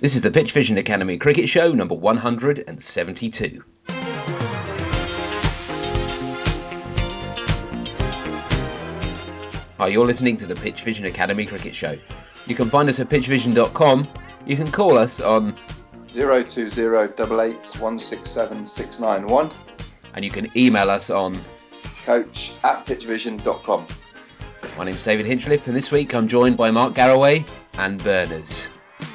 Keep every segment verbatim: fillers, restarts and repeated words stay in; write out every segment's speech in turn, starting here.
This is the Pitch Vision Academy Cricket Show number one hundred seventy-two. Hi, you're listening to the Pitch Vision Academy Cricket Show. You can find us at pitch vision dot com. You can call us on zero two zero eight eight one six seven six nine one. And you can email us on coach at pitch vision dot com. My name's David Hinchliffe, and this week I'm joined by Mark Garraway and Berners.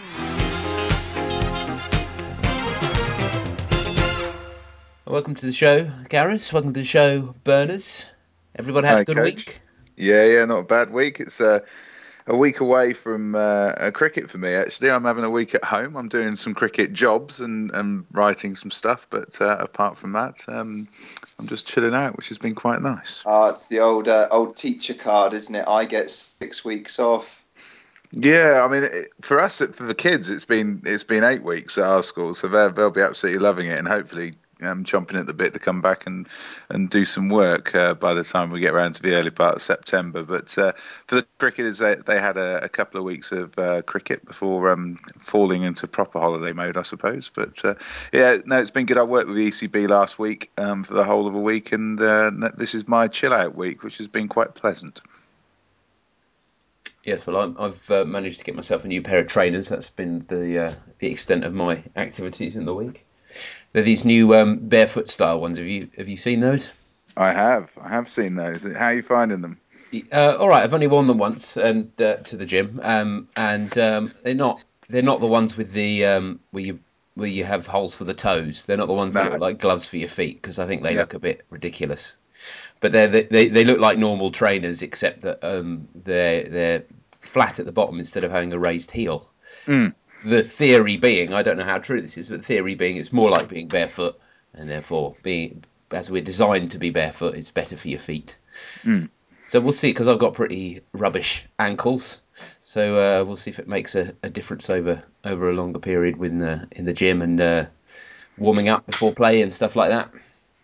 Welcome to the show, Gareth. Welcome to the show, Berners. Everybody had Hi, a good Coach. week? Yeah, yeah, not a bad week. It's uh, a week away from uh, a cricket for me, actually. I'm having a week at home. I'm doing some cricket jobs and, and writing some stuff, but uh, apart from that, um, I'm just chilling out, which has been quite nice. Oh, it's the old uh, old teacher card, isn't it? I get six weeks off. Yeah, I mean, it, for us, for the kids, it's been it's been eight weeks at our school, so they'll they'll be absolutely loving it, and hopefully um, chomping at the bit to come back and and do some work uh, by the time we get around to the early part of September. But uh, for the cricketers, they they had a, a couple of weeks of uh, cricket before um, falling into proper holiday mode, I suppose. But uh, yeah, no, it's been good. I worked with the E C B last week um, for the whole of a week, and uh, this is my chill out week, which has been quite pleasant. Yes, well, I've uh, managed to get myself a new pair of trainers. That's been the uh, the extent of my activities in the week. They're these new um, barefoot style ones. Have you have you seen those? I have. I have seen those. How are you finding them? Uh, all right, I've only worn them once and uh, to the gym, um, and um, they're not they're not the ones with the um, where you where you have holes for the toes. They're not the ones No. that look like gloves for your feet, because I think they Yeah. look a bit ridiculous. But they they they look like normal trainers, except that um, they're they're flat at the bottom instead of having a raised heel. Mm. The theory being, I don't know how true this is, but the theory being it's more like being barefoot, and therefore being as we're designed to be barefoot, it's better for your feet. Mm. So we'll see, because I've got pretty rubbish ankles. So uh, we'll see if it makes a, a difference over over a longer period with the, in the gym and uh, warming up before play and stuff like that.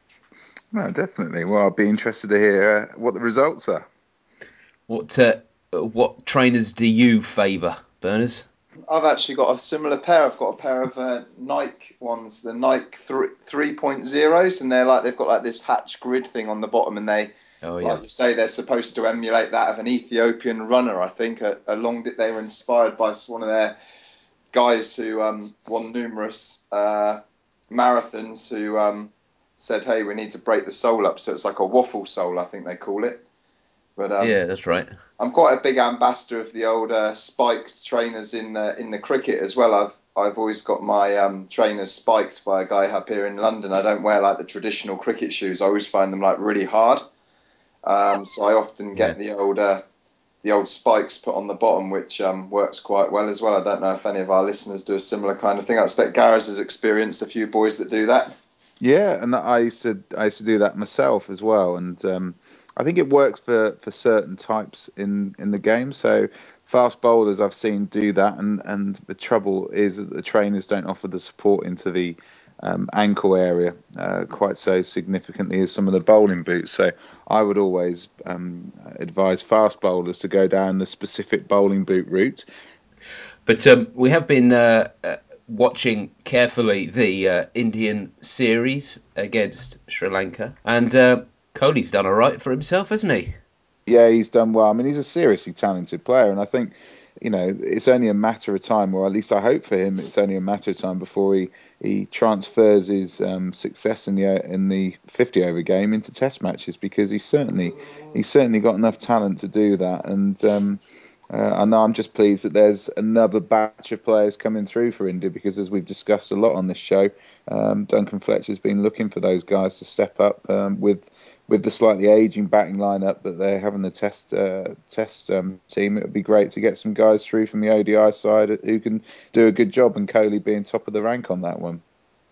No, definitely. Well, I'll be interested to hear uh, what the results are. What uh, what trainers do you favour, Berners? I've actually got a similar pair. I've got a pair of uh, Nike ones, the Nike three point zeros, and they're like they've got like this hatch grid thing on the bottom, and they, Oh yeah, like you say, they're supposed to emulate that of an Ethiopian runner. I think a, a long they were inspired by one of their guys who um, won numerous uh, marathons, who um, said, "Hey, we need to break the sole up." So it's like a waffle sole, I think they call it. But um, yeah, that's right. I'm quite a big ambassador of the old uh, spiked trainers in the in the cricket as well. I've I've always got my um, trainers spiked by a guy up here in London. I don't wear like the traditional cricket shoes. I always find them like really hard. Um, so I often get Yeah. the old uh, the old spikes put on the bottom, which um, works quite well as well. I don't know if any of our listeners do a similar kind of thing. I expect Gareth has experienced a few boys that do that. Yeah, and I used to I used to do that myself as well, and um, I think it works for, for certain types in, in the game. So fast bowlers I've seen do that, and, and the trouble is that the trainers don't offer the support into the um, ankle area uh, quite so significantly as some of the bowling boots. So I would always um, advise fast bowlers to go down the specific bowling boot route. But um, we have been uh, uh, watching carefully the uh, Indian series against Sri Lanka, and uh, Kohli's done all right for himself, hasn't he? Yeah, he's done well. I mean, he's a seriously talented player, and I think, you know, it's only a matter of time, or at least I hope for him, it's only a matter of time before he, he transfers his um, success in the in the fifty over game into Test matches, because he's certainly he's certainly got enough talent to do that. And um, uh, I know I'm just pleased that there's another batch of players coming through for India, because as we've discussed a lot on this show, um, Duncan Fletcher's been looking for those guys to step up um, with. With the slightly aging batting lineup that they have in the test uh, test um, team, it would be great to get some guys through from the O D I side who can do a good job, and Kohli being top of the rank on that one.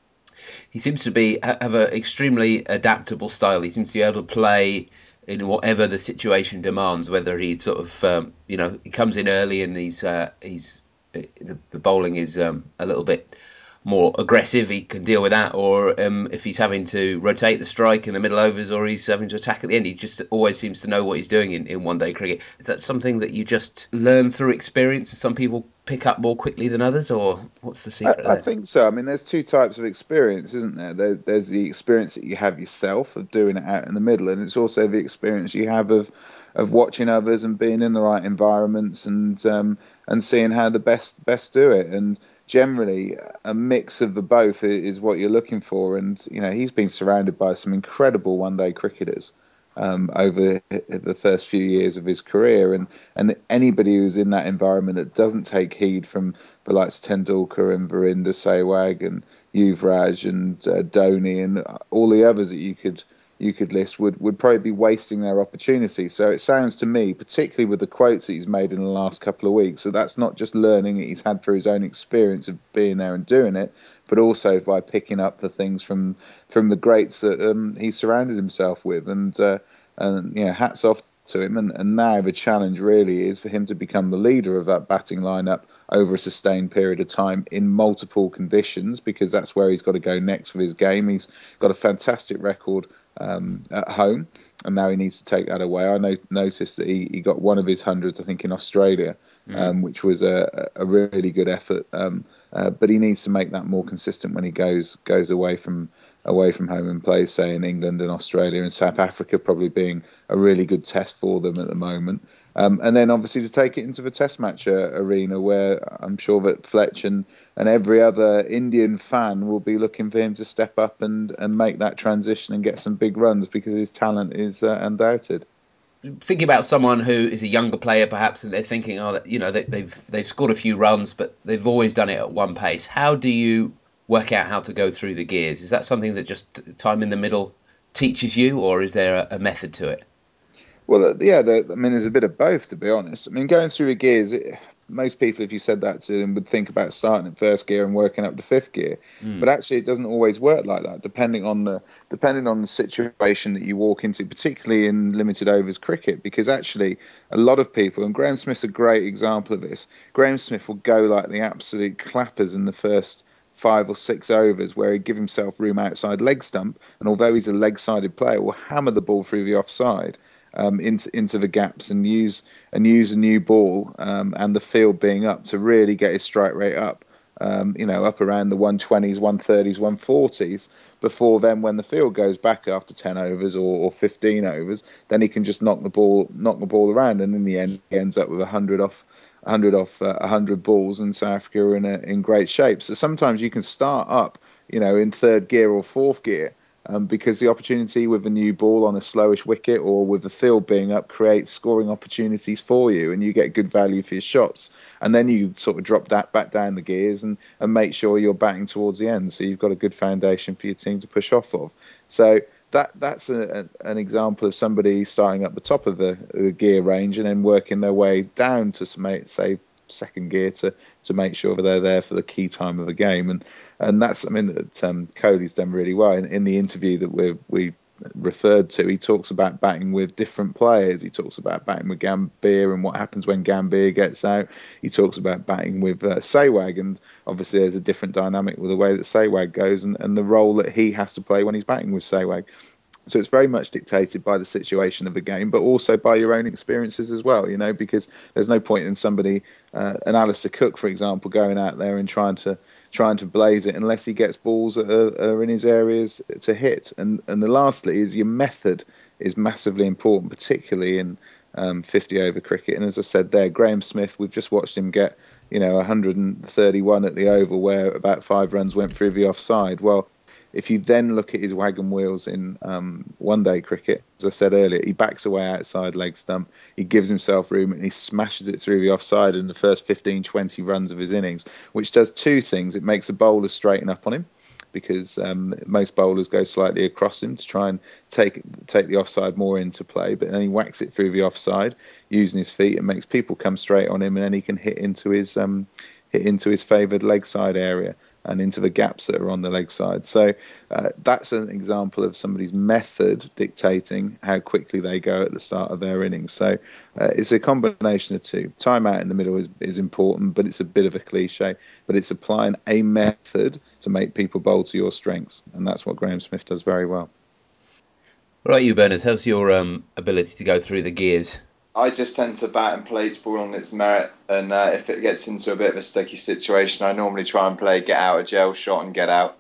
He seems to be have an extremely adaptable style. He seems to be able to play in whatever the situation demands. Whether he's sort of um, you know he comes in early and he's uh, he's the, the bowling is um, a little bit more aggressive, he can deal with that, or um, if he's having to rotate the strike in the middle overs, or he's having to attack at the end, he just always seems to know what he's doing in, in one day cricket. Is that something that you just learn through experience? Some people pick up more quickly than others, or what's the I, secret I there? think so. I mean, there's two types of experience, isn't there? there? There's the experience that you have yourself of doing it out in the middle, and it's also the experience you have of of watching others and being in the right environments and um, and seeing how the best best do it. And generally, a mix of the both is what you're looking for. And you know, he's been surrounded by some incredible one-day cricketers um, over the first few years of his career, and and anybody who's in that environment that doesn't take heed from the likes of Tendulkar and Virender Sehwag and Yuvraj and uh, Dhoni and all the others that you could you could list would, would probably be wasting their opportunity. So it sounds to me, particularly with the quotes that he's made in the last couple of weeks, that that's not just learning that he's had through his own experience of being there and doing it, but also by picking up the things from from the greats that um, he surrounded himself with. And uh, and you know, hats off to him. And, and now the challenge really is for him to become the leader of that batting lineup over a sustained period of time in multiple conditions, because that's where he's got to go next with his game. He's got a fantastic record um, at home, and now he needs to take that away. I know, noticed that he, he got one of his hundreds, I think, in Australia, Mm. um, which was a, a really good effort. Um, uh, but he needs to make that more consistent when he goes goes away from away from home and plays, say, in England and Australia and South Africa, probably being a really good test for them at the moment. Um, and then obviously to take it into the Test match uh, arena, where I'm sure that Fletch and, and every other Indian fan will be looking for him to step up and, and make that transition and get some big runs, because his talent is uh, undoubted. Thinking about someone who is a younger player, perhaps, and they're thinking, oh, you know, they, they've they've scored a few runs, but they've always done it at one pace. How do you work out how to go through the gears? Is that something that just time in the middle teaches you, or is there a, a method to it? Well, uh, yeah, the, I mean, there's a bit of both, to be honest. I mean, going through the gears, it, most people, if you said that to them, would think about starting at first gear and working up to fifth gear. But Mm. actually, it doesn't always work like that, depending on the depending on the situation that you walk into, particularly in limited overs cricket. Because actually, a lot of people, and Graham Smith's a great example of this. Graham Smith will go like the absolute clappers in the first five or six overs, where he'd give himself room outside leg stump, and although he's a leg-sided player, will hammer the ball through the offside um, into into the gaps and use and use a new ball um, and the field being up to really get his strike rate up. Um, you know, up around the one twenties, one thirties, one forties. Before then, when the field goes back after ten overs or, or fifteen overs, then he can just knock the ball knock the ball around, and in the end, he ends up with a hundred off a hundred off uh, a hundred balls, and South Africa are in a, in great shape. So sometimes you can start up, you know, in third gear or fourth gear, um, because the opportunity with a new ball on a slowish wicket or with the field being up creates scoring opportunities for you, and you get good value for your shots. And then you sort of drop that back down the gears and, and make sure you're batting towards the end, so you've got a good foundation for your team to push off of. So that that's a, a, an example of somebody starting at the top of the, the gear range and then working their way down to say second gear to to make sure that they're there for the key time of the game. And and that's something that um, Kohli's done really well. In, in the interview that we we referred to, he talks about batting with different players. He talks about batting with Gambhir and what happens when Gambhir gets out. He talks about batting with uh, Sehwag, and obviously there's a different dynamic with the way that Sehwag goes and, and the role that he has to play when he's batting with Sehwag. So it's very much dictated by the situation of the game, but also by your own experiences as well, you know, because there's no point in somebody, uh, an Alistair Cook, for example, going out there and trying to trying to blaze it unless he gets balls that are, are in his areas to hit. And and the lastly is your method is massively important, particularly in um, fifty over cricket. And as I said there, Graham Smith, we've just watched him get, you know, one hundred thirty-one at the Oval, where about five runs went through the offside. Well, if you then look at his wagon wheels in um, one day cricket, as I said earlier, he backs away outside leg stump, he gives himself room and he smashes it through the offside in the first fifteen, twenty runs of his innings, which does two things. It makes the bowler straighten up on him, because um, most bowlers go slightly across him to try and take take the offside more into play, but then he whacks it through the offside using his feet and makes people come straight on him, and then he can hit into his um, hit into his favoured leg side area and into the gaps that are on the leg side. So uh, that's an example of somebody's method dictating how quickly they go at the start of their innings. So uh, it's a combination of two. Time out in the middle is, is important, but it's a bit of a cliche. But it's applying a method to make people bowl to your strengths. And that's what Graham Smith does very well. What about you, Bernard? How's your um, ability to go through the gears? I just tend to bat and play each ball on its merit, and uh, if it gets into a bit of a sticky situation, I normally try and play get out of jail shot and get out.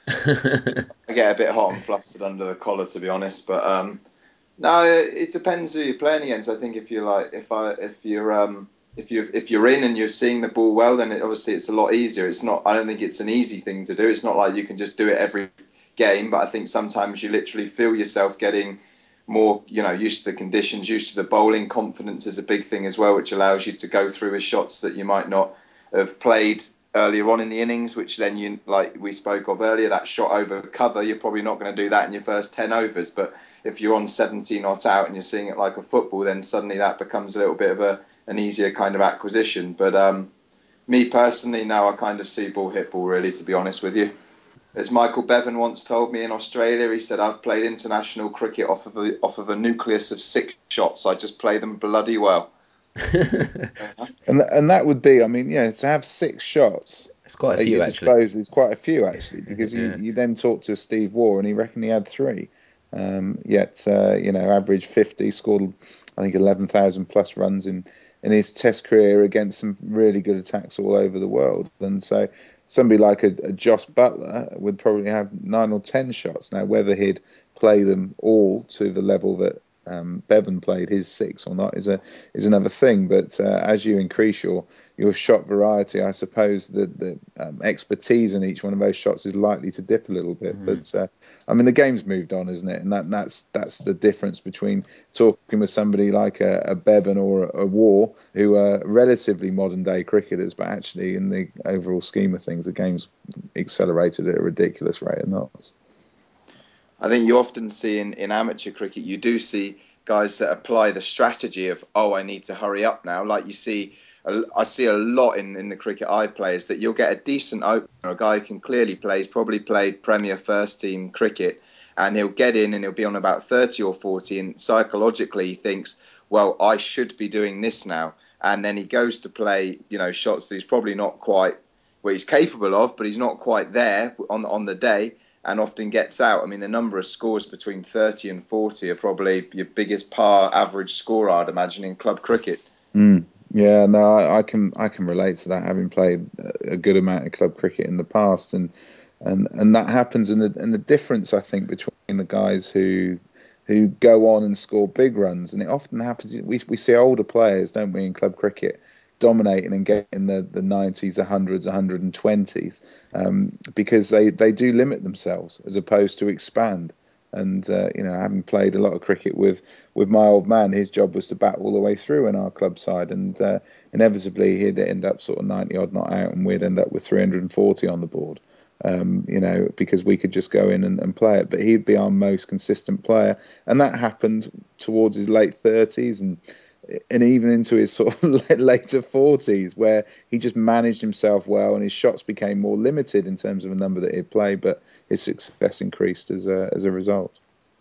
I get a bit hot and flustered under the collar, to be honest, but um, no, it depends who you're playing against. I think if you're like, if I, if you're, um, if you if you're in and you're seeing the ball well, then it, obviously it's a lot easier. It's not. I don't think it's an easy thing to do. It's not like you can just do it every game. But I think sometimes you literally feel yourself getting more, you know, used to the conditions, used to the bowling. Confidence is a big thing as well, which allows you to go through with shots that you might not have played earlier on in the innings, which then you, like we spoke of earlier, that shot over cover, you're probably not going to do that in your first ten overs. But if you're on seventy not out and you're seeing it like a football, then suddenly that becomes a little bit of a an easier kind of acquisition. But um, me personally, now I kind of see ball hit ball, really, to be honest with you. As Michael Bevan once told me in Australia, he said, I've played international cricket off of a, off of a nucleus of six shots. I just play them bloody well. And and that would be, I mean, yeah, to have six shots It's quite a at few, your actually. disposal is quite a few, actually, because you, Yeah. you then talk to Steve Waugh and he reckoned he had three. Um, yet, uh, you know, average fifty, scored, I think, eleven thousand plus runs in, in his Test career against some really good attacks all over the world. And so somebody like a, a Joss Butler would probably have nine or ten shots. Now, whether he'd play them all to the level that um, Bevan played his six or not is a is another thing. But uh, as you increase your your shot variety, I suppose that the um, expertise in each one of those shots is likely to dip a little bit. Mm. But uh, I mean, the game's moved on, isn't it? And that that's that's the difference between talking with somebody like a, a Bevan or a, a Waugh, who are relatively modern day cricketers, but actually in the overall scheme of things, the game's accelerated at a ridiculous rate of knots. I think you often see in, in amateur cricket, you do see guys that apply the strategy of, oh, I need to hurry up now. Like you see, I see a lot in, in the cricket I play is that you'll get a decent opener, a guy who can clearly play, he's probably played Premier first team cricket, and he'll get in and he'll be on about thirty or forty, and psychologically he thinks, well, I should be doing this now. And then he goes to play, you know, shots that he's probably not quite, well, he's capable of, but he's not quite there on on the day, and often gets out. I mean, the number of scores between thirty and forty are probably your biggest par average score, I'd imagine, in club cricket. Mm. Yeah, no, I, I can I can relate to that, having played a good amount of club cricket in the past, and and and that happens. And the and the difference, I think, between the guys who who go on and score big runs, and it often happens. We we see older players, don't we, in club cricket, dominating and getting the the nineties, the hundreds, one hundred and twenties, um, because they they do limit themselves as opposed to expand. And uh, you know, having played a lot of cricket with with my old man, his job was to bat all the way through in our club side, and uh, inevitably he'd end up sort of ninety odd not out, and we'd end up with three hundred forty on the board. Um, you know, because we could just go in and, and play it. But he'd be our most consistent player, and that happened towards his late thirties and and even into his sort of later forties, where he just managed himself well, and his shots became more limited in terms of the number that he'd play, but his success increased as a as a result.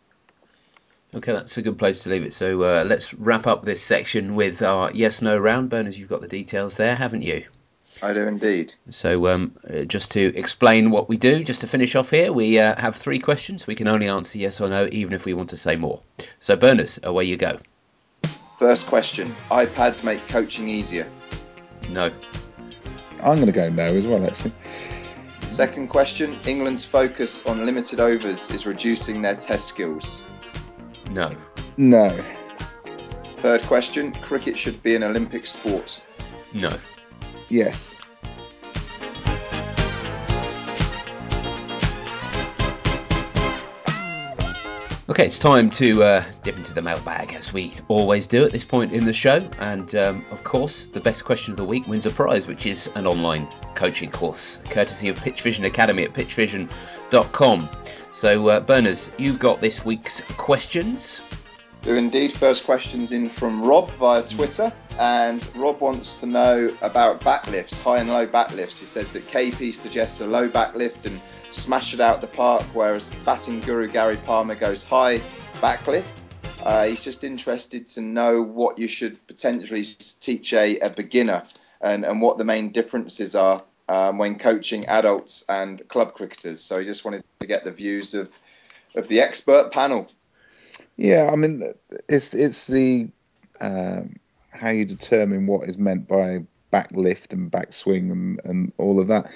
Okay, that's a good place to leave it. So uh, let's wrap up this section with our yes/no round. Berners, you've got the details there, haven't you? I do indeed. So um, uh, just to explain what we do, just to finish off here, we uh, have three questions. We can only answer yes or no, even if we want to say more. So Berners, away you go. First question: iPads make coaching easier. No. I'm going to go no as well, actually. Second question: England's focus on limited overs is reducing their test skills. No. No. Third question: cricket should be an Olympic sport. No. Yes. Okay, it's time to uh, dip into the mailbag, as we always do at this point in the show. And, um, of course, the best question of the week wins a prize, which is an online coaching course, courtesy of Pitch Vision Academy at pitch vision dot com. So, uh, Berners, you've got this week's questions. Do indeed. First question's in from Rob via Twitter, and Rob wants to know about backlifts, high and low backlifts. He says that K P suggests a low backlift and smash it out the park, whereas batting guru Gary Palmer goes high backlift. Uh, he's just interested to know what you should potentially teach a, a beginner, and, and what the main differences are um, when coaching adults and club cricketers. So he just wanted to get the views of, of the expert panel. Yeah, I mean, it's it's the um, how you determine what is meant by back lift and back swing and, and all of that.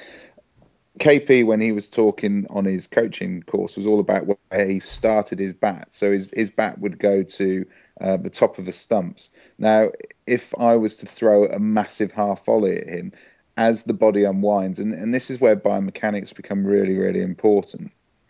K P, when he was talking on his coaching course, was all about where he started his bat. So his, his bat would go to uh, the top of the stumps. Now, if I was to throw a massive half volley at him, as the body unwinds, and, and this is where biomechanics become really, really important.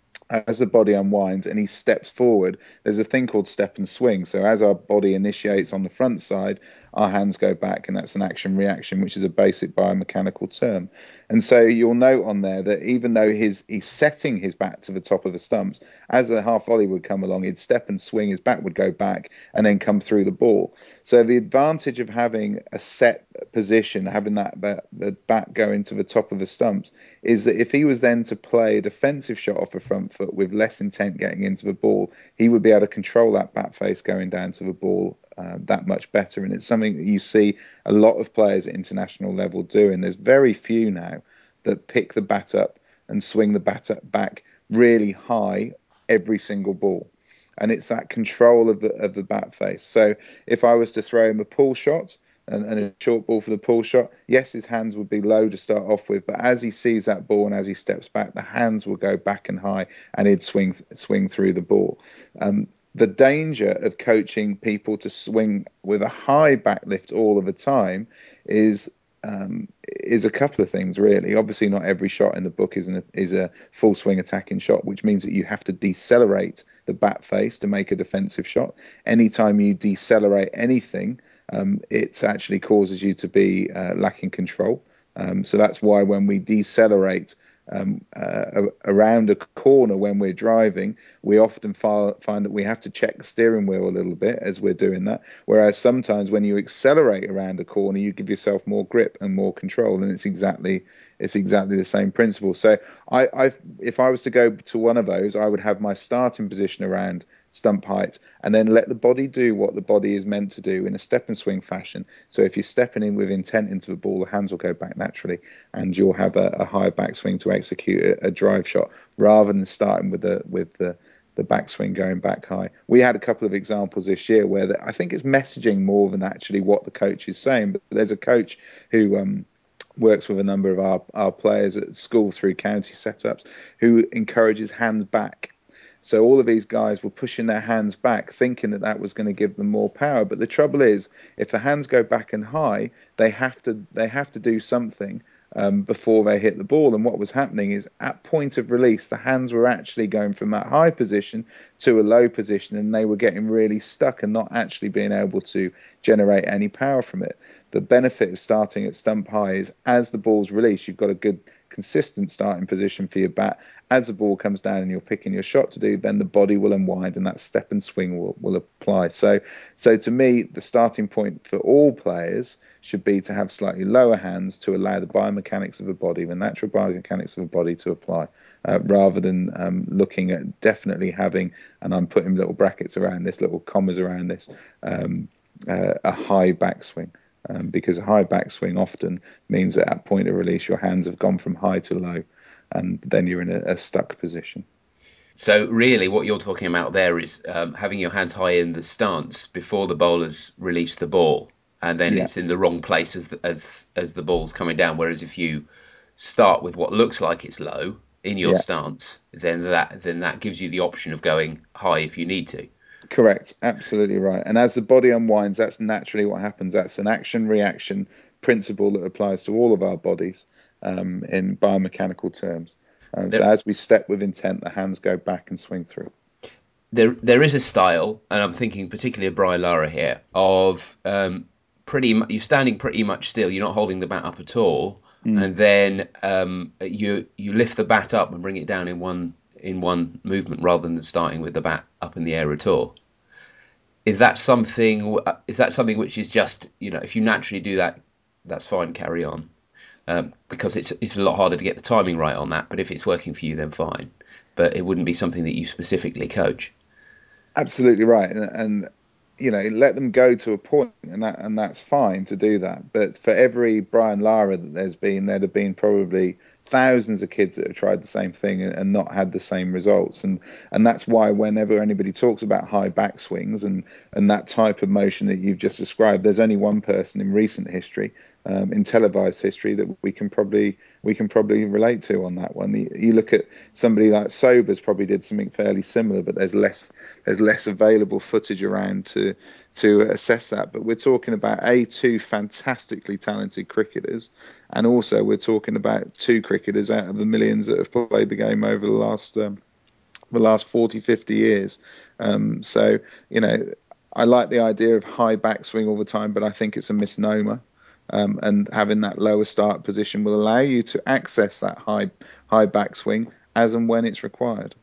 As the body unwinds and he steps forward, there's a thing called step and swing. So as our body initiates on the front side, our hands go back, and that's an action reaction, which is a basic biomechanical term. And so you'll note on there that even though his, he's setting his bat to the top of the stumps, as the half volley would come along, he'd step and swing, his bat would go back and then come through the ball. So the advantage of having a set position, having that, that the bat go into the top of the stumps, is that if he was then to play a defensive shot off the front foot with less intent getting into the ball, he would be able to control that bat face going down to the ball uh, that much better. And it's something that you see a lot of players at international level doing. There's very few now that pick the bat up and swing the bat up back really high every single ball. And it's that control of the of the bat face. So if I was to throw him a pull shot and, and a short ball for the pull shot, yes, his hands would be low to start off with, but as he sees that ball and as he steps back, the hands will go back and high, and he'd swing swing through the ball. Um, the danger of coaching people to swing with a high back lift all of the time is um, is a couple of things, really. Obviously, not every shot in the book is, an, is a full swing attacking shot, which means that you have to decelerate the bat face to make a defensive shot. Anytime you decelerate anything, um, it actually causes you to be uh, lacking control. Um, so that's why when we decelerate um, uh, around a corner when we're driving, we often find that we have to check the steering wheel a little bit as we're doing that. Whereas sometimes when you accelerate around a corner, you give yourself more grip and more control, and it's exactly it's exactly the same principle. So I, I've, if I was to go to one of those, I would have my starting position around stump height, and then let the body do what the body is meant to do in a step and swing fashion. So if you're stepping in with intent into the ball, the hands will go back naturally, and you'll have a, a higher backswing to execute a, a drive shot, rather than starting with the with the the backswing going back high. We had a couple of examples this year where the, I think it's messaging more than actually what the coach is saying. But there's a coach who um, works with a number of our, our players at school through county setups, who encourages hands back. So all of these guys were pushing their hands back, thinking that that was going to give them more power. But the trouble is, if the hands go back and high, they have to they have to do something um, before they hit the ball. And what was happening is, at point of release, the hands were actually going from that high position to a low position, and they were getting really stuck and not actually being able to generate any power from it. The benefit of starting at stump high is, as the ball's released, you've got a good consistent starting position for your bat. As the ball comes down and you're picking your shot to do, then the body will unwind and that step and swing will, will apply. So, so to me, the starting point for all players should be to have slightly lower hands to allow the biomechanics of the body, the natural biomechanics of the body to apply, uh, rather than um, looking at definitely having, and I'm putting little brackets around this, little commas around this, um, uh, a high backswing. Um, because a high backswing often means that at point of release, your hands have gone from high to low, and then you're in a, a stuck position. So really, what you're talking about there is um, having your hands high in the stance before the bowlers release the ball, and then Yeah. it's in the wrong place as the, as as the ball's coming down. Whereas if you start with what looks like it's low in your Yeah. stance, then that then that gives you the option of going high if you need to. Correct. Absolutely right. And as the body unwinds, that's naturally what happens. That's an action reaction principle that applies to all of our bodies um, in biomechanical terms. Um, so There, as we step with intent, the hands go back and swing through. there, there is a style, and I'm thinking particularly of Brian Lara here, of um, pretty mu- you're standing pretty much still. You're not holding the bat up at all, Mm. and then um, you you lift the bat up and bring it down in one in one movement rather than starting with the bat up in the air at all. Is that something? Is that something which is just, you know, if you naturally do that, that's fine. Carry on, um, because it's it's a lot harder to get the timing right on that. But if it's working for you, then fine. But it wouldn't be something that you specifically coach. Absolutely right, and, and you know, let them go to a point, and that and that's fine to do that. But for every Brian Lara that there's been, there'd have been probably thousands of kids that have tried the same thing and, and not had the same results. And and that's why whenever anybody talks about high backswings and and that type of motion that you've just described, there's only one person in recent history, um, in televised history, that we can probably we can probably relate to on that one. You, you look at somebody like Sobers, probably did something fairly similar, but there's less there's less available footage around to to assess that. But we're talking about a two fantastically talented cricketers, and also we're talking about two cricketers out of the millions that have played the game over the last um, the last forty, fifty years. Um, so, you know, I like the idea of high backswing all the time, but I think it's a misnomer. Um, and having that lower start position will allow you to access that high high backswing as and when it's required.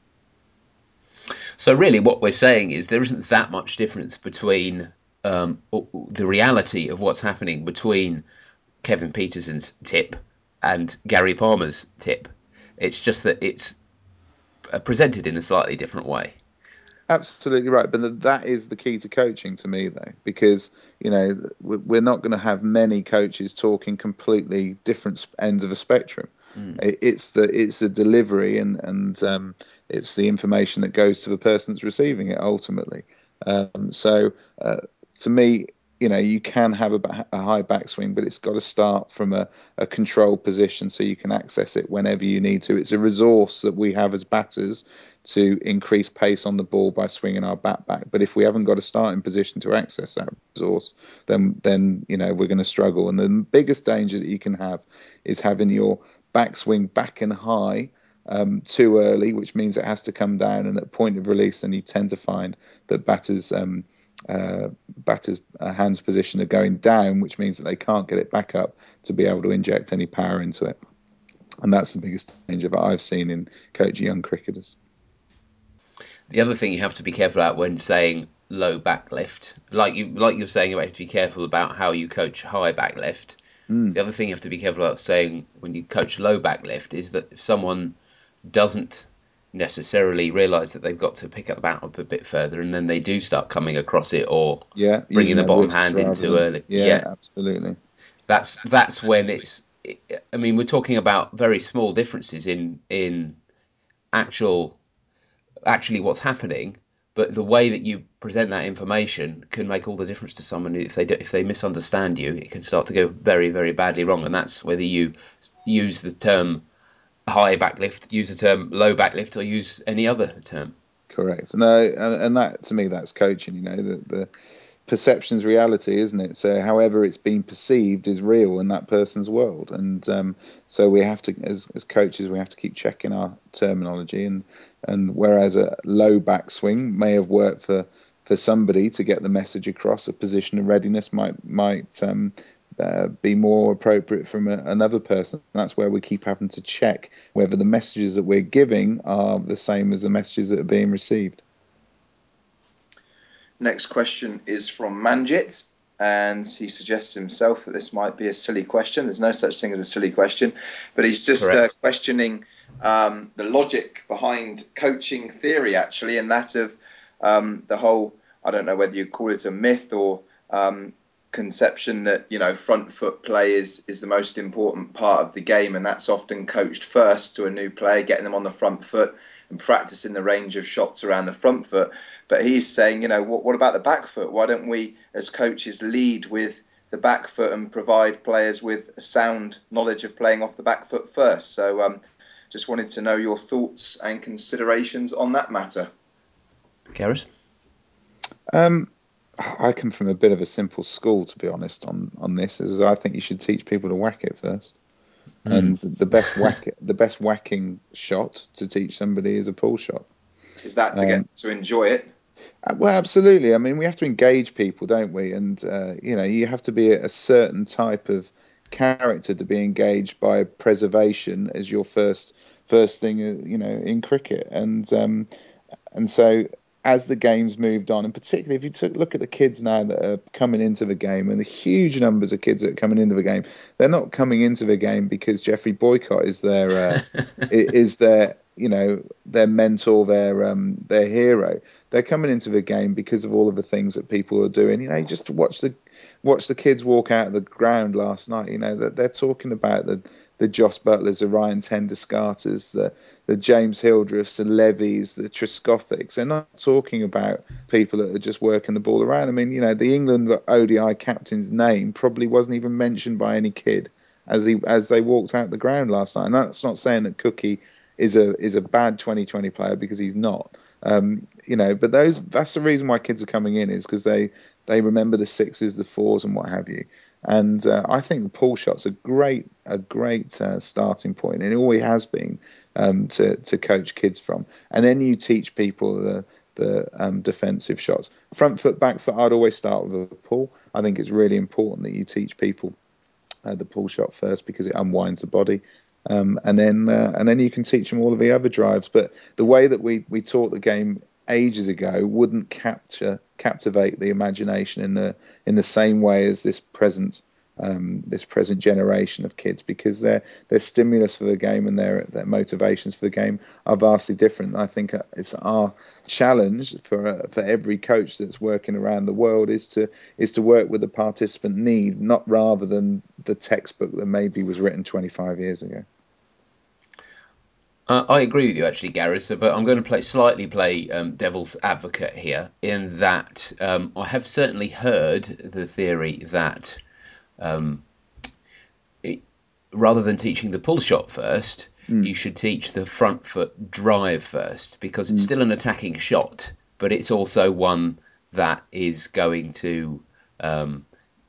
So really, what we're saying is there isn't that much difference between um, the reality of what's happening between Kevin Peterson's tip and Gary Palmer's tip. It's just that it's presented in a slightly different way. Absolutely right, but that is the key to coaching to me, though, because you know we're not going to have many coaches talking completely different ends of a spectrum. Mm. It's the it's the delivery and and um, it's the information that goes to the person that's receiving it ultimately. Um, so uh, to me, you know, you can have a, a high backswing, but it's got to start from a, a controlled position so you can access it whenever you need to. It's a resource that we have as batters to increase pace on the ball by swinging our bat back. But if we haven't got a starting position to access that resource, then then you know we're going to struggle. And the biggest danger that you can have is having your backswing back and high um, too early, which means it has to come down. And at point of release, then you tend to find that batters um, uh, batters' uh, hands position are going down, which means that they can't get it back up to be able to inject any power into it. And that's the biggest danger that I've seen in coaching young cricketers. The other thing you have to be careful about when saying low back lift, like you like you're saying about, you have to be careful about how you coach high back lift. Mm. The other thing you have to be careful about saying when you coach low back lift is that if someone doesn't necessarily realise that they've got to pick up the bat up a bit further, and then they do start coming across it or yeah, bringing the bottom hand in too than, early. Yeah, yeah, absolutely. That's that's when it's. I mean, we're talking about very small differences in in actual. actually what's happening, but the way that you present that information can make all the difference to someone. If they do, if they misunderstand you, it can start to go very, very badly wrong. And that's whether you use the term high backlift, use the term low backlift, or use any other term. Correct. No, and, and that to me, that's coaching. You know, the, the perception's reality, isn't it? So, however it's been perceived is real in that person's world, and um, so we have to, as as coaches, we have to keep checking our terminology. And and whereas a low backswing may have worked for for somebody to get the message across, a position of readiness might might um, uh, be more appropriate from a, another person. That's where we keep having to check whether the messages that we're giving are the same as the messages that are being received. Next question is from Manjit, and he suggests himself that this might be a silly question. There's no such thing as a silly question, but he's just uh, questioning um, the logic behind coaching theory, actually, and that of um, the whole, I don't know whether you call it a myth or um, conception that, you know, front foot play is, is the most important part of the game, and that's often coached first to a new player, getting them on the front foot and practicing the range of shots around the front foot. But he's saying, you know, what, what about the back foot? Why don't we, as coaches, lead with the back foot and provide players with a sound knowledge of playing off the back foot first? So um, just wanted to know your thoughts and considerations on that matter. Gareth? Um, I come from a bit of a simple school, to be honest, on, on this. Is I think you should teach people to whack it first. Mm. And the best whack, the best whacking shot to teach somebody is a pull shot. Is that to um, get to enjoy it? Well, absolutely. I mean, we have to engage people, don't we? And uh, you know, you have to be a certain type of character to be engaged by preservation as your first first thing, you know, in cricket. And um, and so as the game's moved on, and particularly if you took, look at the kids now that are coming into the game, and the huge numbers of kids that are coming into the game, they're not coming into the game because Geoffrey Boycott is their uh, is their you know their mentor, their um, their hero. They're coming into the game because of all of the things that people are doing. You know, just to watch the watch the kids walk out of the ground last night. You know that they're talking about the the Joss Butlers, the Ryan Tenderscarters, the the James Hildreths, the Levies, the Trescothics. They're not talking about people that are just working the ball around. I mean, you know, the England O D I captain's name probably wasn't even mentioned by any kid as he as they walked out the ground last night. And that's not saying that Cookie is a is a bad twenty twenty player, because he's not. Um, you know, but those that's the reason why kids are coming in, is because they they remember the sixes, the fours, and what have you. And uh, I think the pull shot's a great a great uh, starting point, and it always has been, um, to to coach kids from. And then you teach people the the um, defensive shots, front foot, back foot. I'd always start with a pull. I think it's really important that you teach people uh, the pull shot first, because it unwinds the body. Um, and then uh, and then you can teach them all of the other drives. But the way that we, we taught the game ages ago wouldn't capture captivate the imagination in the in the same way as this present um, this present generation of kids, because their their stimulus for the game and their their motivations for the game are vastly different. I think it's our challenge for uh, for every coach that's working around the world is to is to work with the participant need, not rather than the textbook that maybe was written twenty-five years ago. Uh, I agree with you, actually, Gareth. So, but I'm going to play slightly play um, devil's advocate here, in that um, I have certainly heard the theory that um, it, rather than teaching the pull shot first, Mm. you should teach the front foot drive first, because it's Mm. still an attacking shot, but it's also one that is going to um,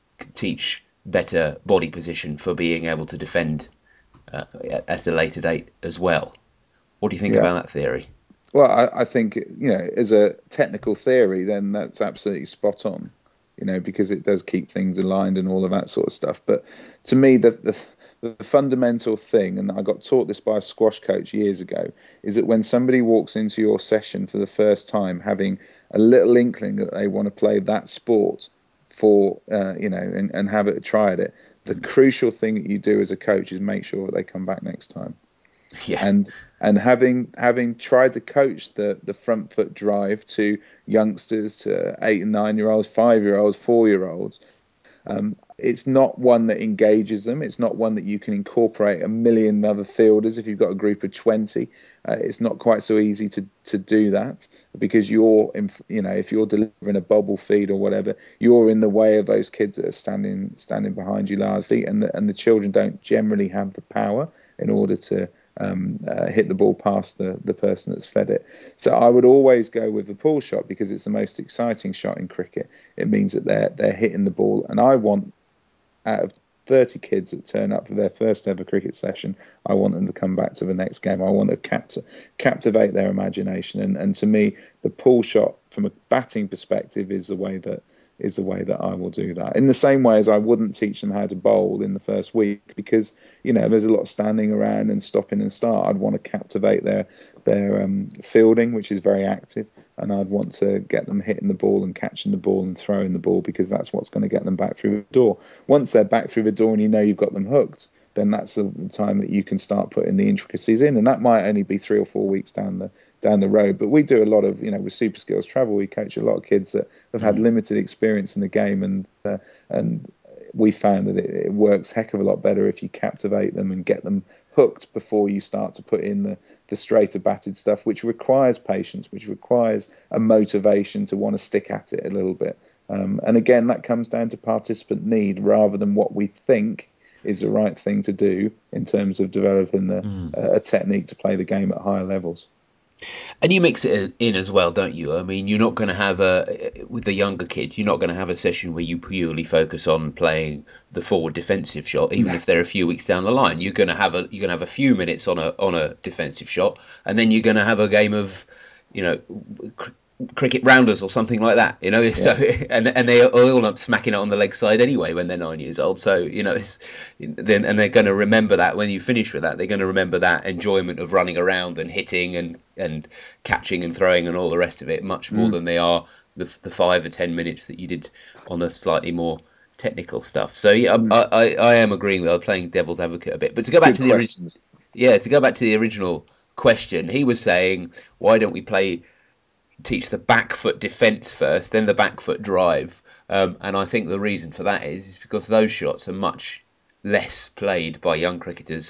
teach better body position for being able to defend uh, at a later date as well. What do you think Yeah. about that theory? Well, I, I think, you know, as a technical theory, then that's absolutely spot on, you know, because it does keep things aligned and all of that sort of stuff. But to me, the the, the fundamental thing, and I got taught this by a squash coach years ago, is that when somebody walks into your session for the first time, having a little inkling that they want to play that sport for, uh, you know, and, and have it tried it, the mm. crucial thing that you do as a coach is make sure that they come back next time. Yeah. And and having having tried to coach the the front foot drive to youngsters, to eight and nine year olds, five year olds, four year olds, um, it's not one that engages them. It's not one that you can incorporate a million other fielders if you've got a group of twenty. Uh, it's not quite so easy to to do that, because you're in, you know, if you're delivering a bobble feed or whatever, you're in the way of those kids that are standing standing behind you largely, and the, and the children don't generally have the power in order to um, uh, hit the ball past the, the person that's fed it. So I would always go with the pull shot, because it's the most exciting shot in cricket. It means that they're they're hitting the ball, and I want, out of thirty kids that turn up for their first ever cricket session, I want them to come back to the next game. I want to capt- captivate their imagination, and and to me, the pull shot from a batting perspective is the way that is the way that I will do that. In the same way as I wouldn't teach them how to bowl in the first week, because, you know, there's a lot of standing around and stopping and start. I'd want to captivate their their um, fielding, which is very active, and I'd want to get them hitting the ball and catching the ball and throwing the ball, because that's what's going to get them back through the door. Once they're back through the door and you know you've got them hooked, then that's the time that you can start putting the intricacies in, and that might only be three or four weeks down the down the road. But we do a lot of, you know, with Super Skills Travel, we coach a lot of kids that have had mm. limited experience in the game, and uh, and we found that it, it works heck of a lot better if you captivate them and get them hooked before you start to put in the the straighter batted stuff, which requires patience, which requires a motivation to want to stick at it a little bit. Um, and again, that comes down to participant need rather than what we think is the right thing to do in terms of developing the, mm. uh, a technique to play the game at higher levels. And you mix it in as well, don't you? I mean, you're not going to have a, with the younger kids, you're not going to have a session where you purely focus on playing the forward defensive shot, even no. if they're a few weeks down the line. You're going to have a you're going to have a few minutes on a on a defensive shot, and then you're going to have a game of, you know, cr- cricket rounders or something like that, you know. Yeah. So and and they all end up smacking it on the leg side anyway when they're nine years old. So you know, it's, then and they're going to remember that when you finish with that, they're going to remember that enjoyment of running around and hitting and and catching and throwing and all the rest of it much more mm. than they are the the five or ten minutes that you did on the slightly more technical stuff. So yeah, mm. I, I I am agreeing with. I'm playing devil's advocate a bit, but to go back Good to the original, yeah, to go back to the original question, he was saying, why don't we play? Teach the back foot defence first, then the back foot drive. Um, and I think the reason for that is, is because those shots are much less played by young cricketers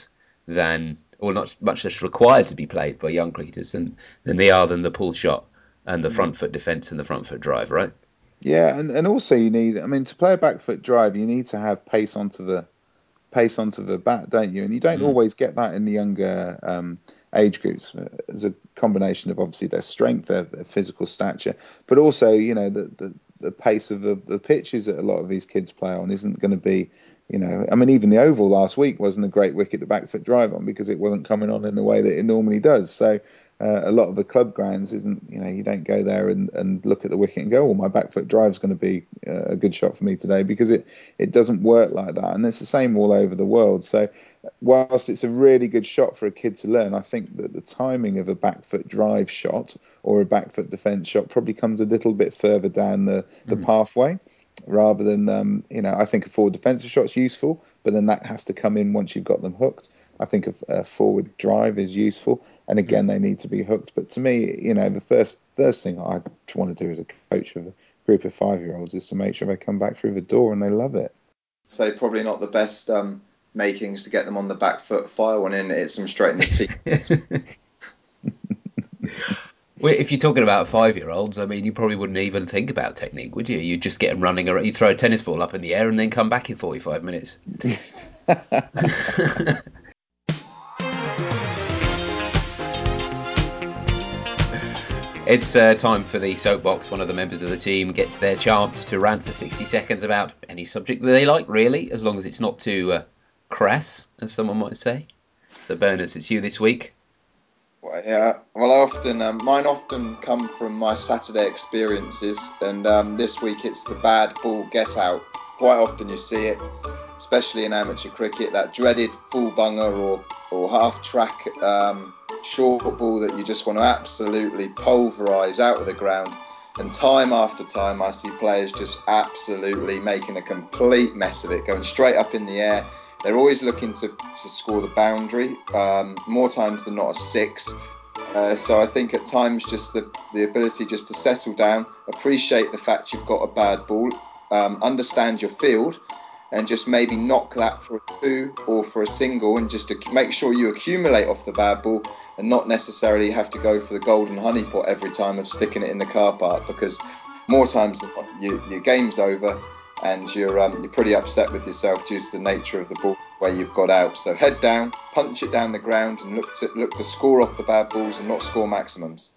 than, or not much less required to be played by young cricketers than, than they are than the pull shot and the front foot defence and the front foot drive, right? Yeah, and, and also you need, I mean, to play a back foot drive, you need to have pace onto the pace onto the bat, don't you? And you don't Mm. always get that in the younger um, age groups. There's a combination of obviously their strength, their, their physical stature, but also, you know, the the, the pace of the, the pitches that a lot of these kids play on isn't going to be, you know, I mean, even the Oval last week wasn't a great wicket to back foot drive on because it wasn't coming on in the way that it normally does. So uh, a lot of the club grounds isn't, you know, you don't go there and, and look at the wicket and go, oh, my back foot drive is going to be uh, a good shot for me today, because it, it doesn't work like that. And it's the same all over the world. So whilst it's a really good shot for a kid to learn, I think that the timing of a back foot drive shot or a back foot defence shot probably comes a little bit further down the, the mm. pathway. Rather than, um, you know, I think a forward defensive shot's useful, but then that has to come in once you've got them hooked. I think a, a forward drive is useful, and again, they need to be hooked. But to me, you know, the first first thing I want to do as a coach of a group of five-year-olds is to make sure they come back through the door and they love it. So probably not the best um, makings to get them on the back foot. Fire one in, it hits them straight in the teeth. Well, if you're talking about five-year-olds, I mean, you probably wouldn't even think about technique, would you? You'd just get them running around. You'd throw a tennis ball up in the air and then come back in forty-five minutes. It's uh, time for the soapbox. One of the members of the team gets their chance to rant for sixty seconds about any subject that they like, really, as long as it's not too uh, crass, as someone might say. So, Berners, it's you this week. Well, yeah. Well, I often um, mine often come from my Saturday experiences, and um, this week it's the bad ball get out. Quite often you see it, especially in amateur cricket, that dreaded full bunger or or half track um, short ball that you just want to absolutely pulverise out of the ground. And time after time, I see players just absolutely making a complete mess of it, going straight up in the air. They're always looking to, to score the boundary, um, more times than not a six. Uh, so I think at times just the, the ability just to settle down, appreciate the fact you've got a bad ball, um, understand your field, and just maybe knock that for a two or for a single, and just to make sure you accumulate off the bad ball and not necessarily have to go for the golden honeypot every time of sticking it in the car park, because more times than not, you, your game's over and you're um, you're pretty upset with yourself due to the nature of the ball where you've got out. So head down, punch it down the ground, and look to look to score off the bad balls and not score maximums.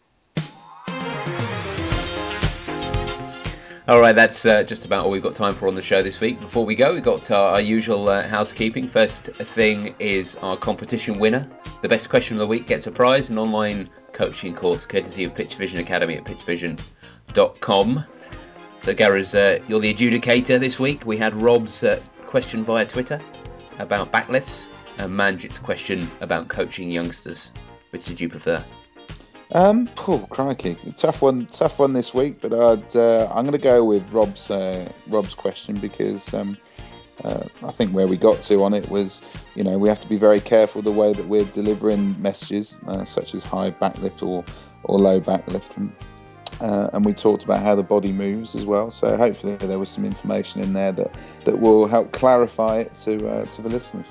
All right, that's uh, just about all we've got time for on the show this week. Before we go, we've got our, our usual uh, housekeeping. First thing is our competition winner. The best question of the week gets a prize, an online coaching course courtesy of Pitch Vision Academy at pitch vision dot com. So, Gareth, uh, you're the adjudicator this week. We had Rob's uh, question via Twitter about backlifts and Manjit's question about coaching youngsters. Which did you prefer? Um, oh, crikey, tough one, tough one this week. But I'd, uh, I'm going to go with Rob's uh, Rob's question because um, uh, I think where we got to on it was, you know, we have to be very careful the way that we're delivering messages, uh, such as high backlift or or low backlift. And, Uh, and we talked about how the body moves as well. So hopefully there was some information in there that, that will help clarify it to uh, to the listeners.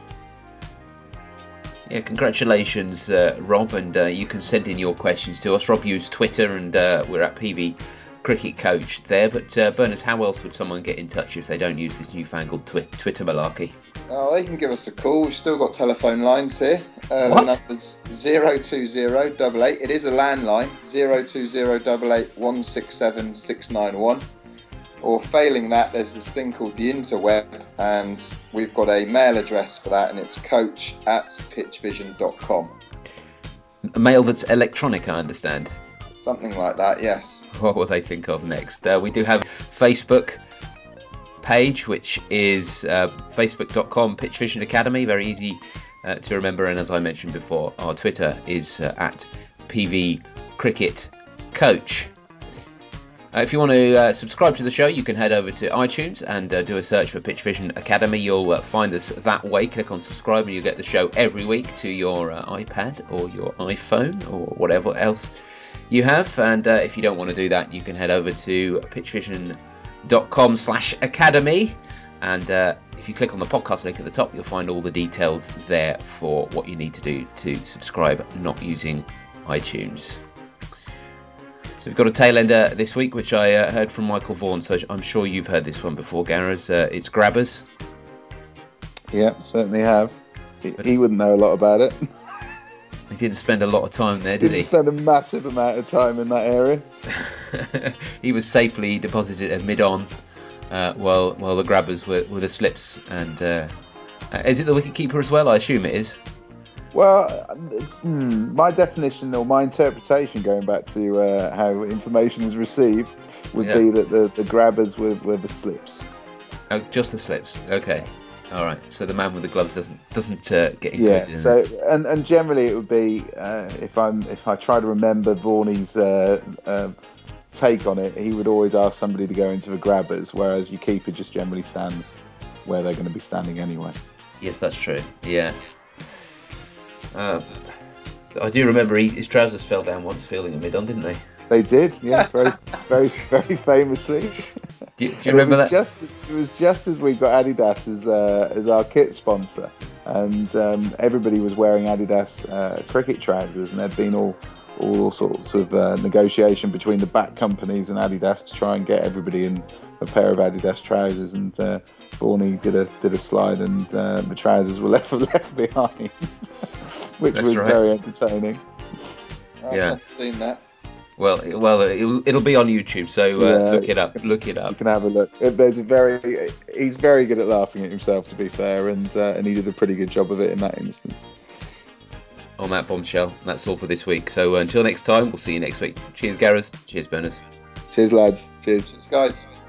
Yeah, congratulations, uh, Rob, and uh, you can send in your questions to us. Rob used Twitter, and uh, we're at P V Cricket Coach there. But uh, Berners, how else would someone get in touch if they don't use this newfangled twi- Twitter malarkey? Oh, they can give us a call. We've still got telephone lines here. Uh, what? The number's zero two zero eight eight. It is a landline, zero two zero eight eight one six seven six nine one. Or failing that, there's this thing called the interweb, and we've got a mail address for that, and it's coach at pitch vision dot com. A mail that's electronic, I understand. Something like that, yes. What will they think of next? Uh, we do have Facebook page, which is uh, facebook dot com Pitch Vision Academy. Very easy uh, to remember. And as I mentioned before, our Twitter is uh, at P V Cricket Coach. Uh, if you want to uh, subscribe to the show, you can head over to iTunes and uh, do a search for Pitch Vision Academy. You'll uh, find us that way. Click on subscribe and you'll get the show every week to your uh, iPad or your iPhone or whatever else you have. And uh, if you don't want to do that, you can head over to pitch vision dot com slash academy And uh, if you click on the podcast link at the top, you'll find all the details there for what you need to do to subscribe not using iTunes. So we've got a tail ender this week, which I uh, heard from Michael Vaughan, so I'm sure you've heard this one before, Gareth. Uh, it's Grabbers. Yeah, certainly have. He, he wouldn't know a lot about it. He didn't spend a lot of time there, did Didn't he? spend a massive amount of time in that area. He was safely deposited at mid-on, uh, while while the Grabbers were, were the slips. And uh, is it the wicket-keeper as well? I assume it is. Well, hmm, my definition or my interpretation, going back to uh, how information is received, would Yeah. be that the, the Grabbers were, were the slips. Oh, just the slips. Okay. All right. So the man with the gloves doesn't doesn't uh, get included. Yeah. In So it. and, and generally it would be uh, if I'm if I try to remember Vaughan's uh, uh, take on it, he would always ask somebody to go into the Grabbers, whereas your keeper just generally stands where they're going to be standing anyway. Yes, that's true. Yeah. Um, I do remember he, his trousers fell down once fielding at mid-on, didn't they? They did, yes, very, very, very famously. Do, do you and remember it was that? Just, it was just as we got Adidas as uh, as our kit sponsor, and um, everybody was wearing Adidas uh, cricket trousers, and there'd been all all sorts of uh, negotiation between the back companies and Adidas to try and get everybody in a pair of Adidas trousers. And uh, Borney did a did a slide, and uh, the trousers were left left behind, which That's was right. very entertaining. I've Yeah. not seen that. Well, well, it'll, it'll be on YouTube, so uh, Yeah, look it up. you can- Look it You up. can have a look. There's a very he's very good at laughing at himself, to be fair, and uh, and he did a pretty good job of it in that instance. On that bombshell, that's all for this week. So uh, until next time, we'll see you next week. Cheers, Gareth. Cheers, Berners. Cheers, lads. Cheers. Cheers, guys.